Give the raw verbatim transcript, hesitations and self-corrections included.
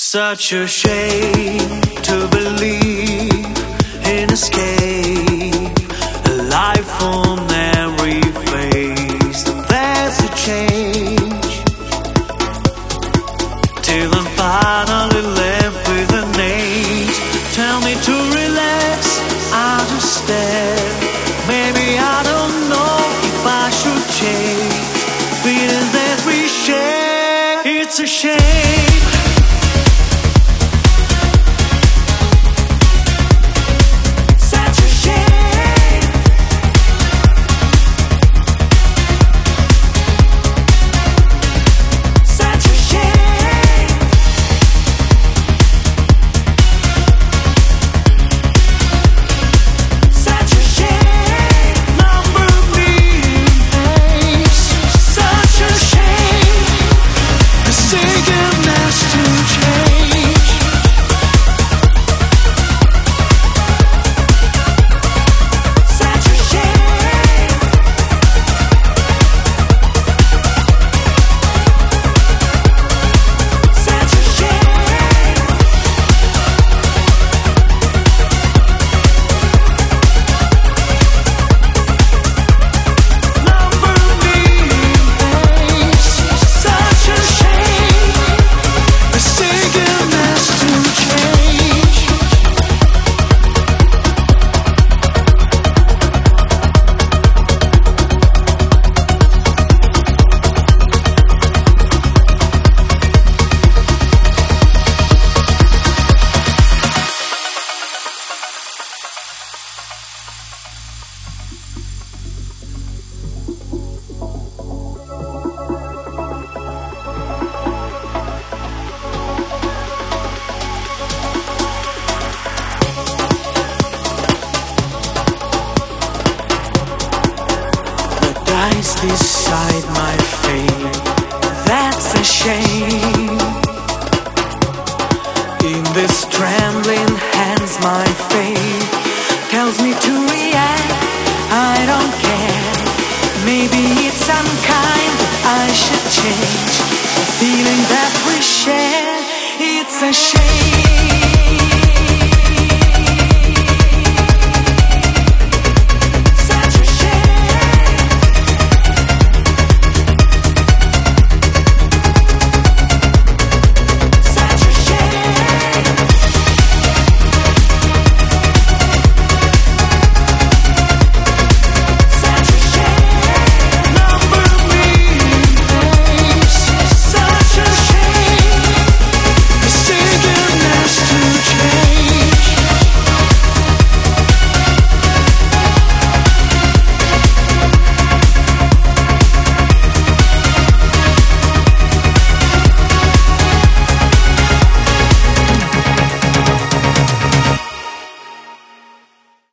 Such a shame to believe in escape, a life on every face. There's a change till I'm finally left with an age. Tell me to relax, I just stare. Maybe I don't know if I should change. Feeling that we share, it's a shame. Decide my fate, that's a shame. In this trembling hands my fate tells me to react, I don't care. Maybe it's unkind, I should change. The feeling that we share, it's a shame.